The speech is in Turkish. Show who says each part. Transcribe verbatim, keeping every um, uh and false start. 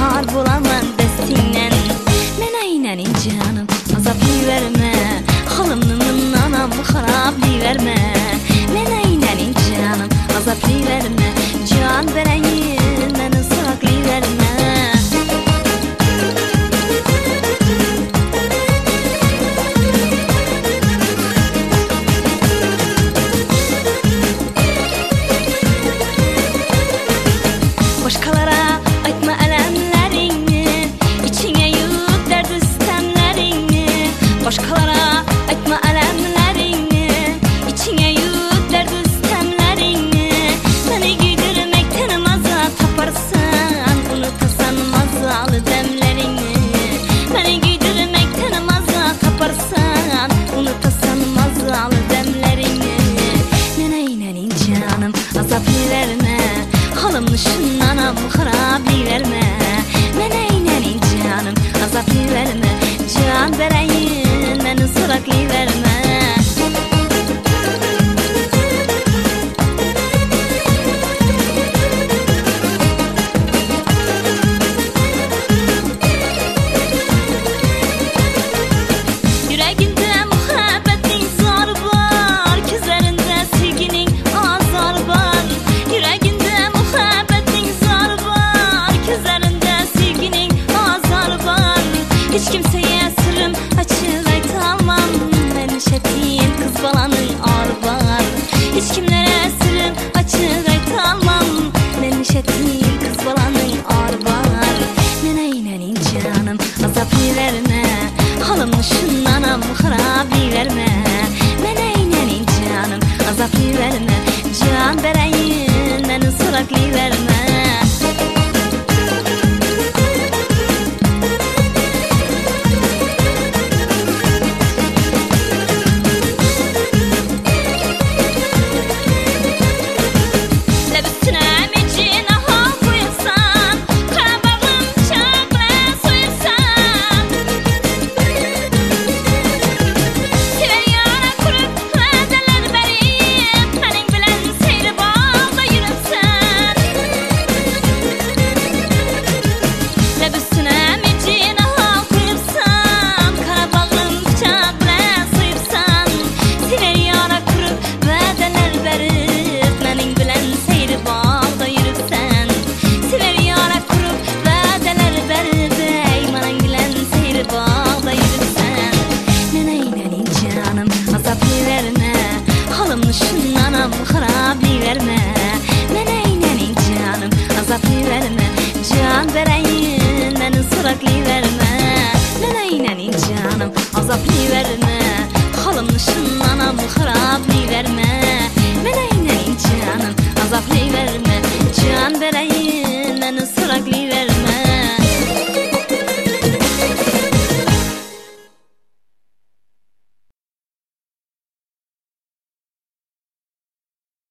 Speaker 1: yar bulamam destinden. Mene inenin canım azaplı verme, halımnın anam haraplı verme. Mene inenin canım azaplı verme, can vereyim beni sıraklı verme. Başkalara aytma elemlerini, içine yut dert istemlerini. Başkalara aytma elemlerini, içine yut dert istemlerini. Beni giydirmekten maza taparsan, unutasan mazalı demlerini. Beni giydirmekten maza taparsan, unutasan mazalı demlerini. Nene inenin canım azaplı verme, halımlı şınlanam haraplı verme. Mene inenin canım azaplı verme, can vereyim beni sıraklı verme. Yüreğinde muhabbetin zar var, gözlerinde sevginin azar var. Yüreğinde muhabbetin zar var, gözlerinde sevginin azar var. Hiç kimseye sırrım açık aytamam, endişetin kız balanın ar var. Hiç kimlere sırrım açık aytamam, endişetin kız balanın ar var. Mene inenin canım azaplı verme, halımlı şınlanam haraplı verme. Mene inenin canım azaplı verme, can vereyim beni sıraklı verme. Halımlı şınlanam haraplı verme. Mene inenin canım azaplı verme, can vereyim beni sıraklı verme. Mene inenin canım azaplı verme.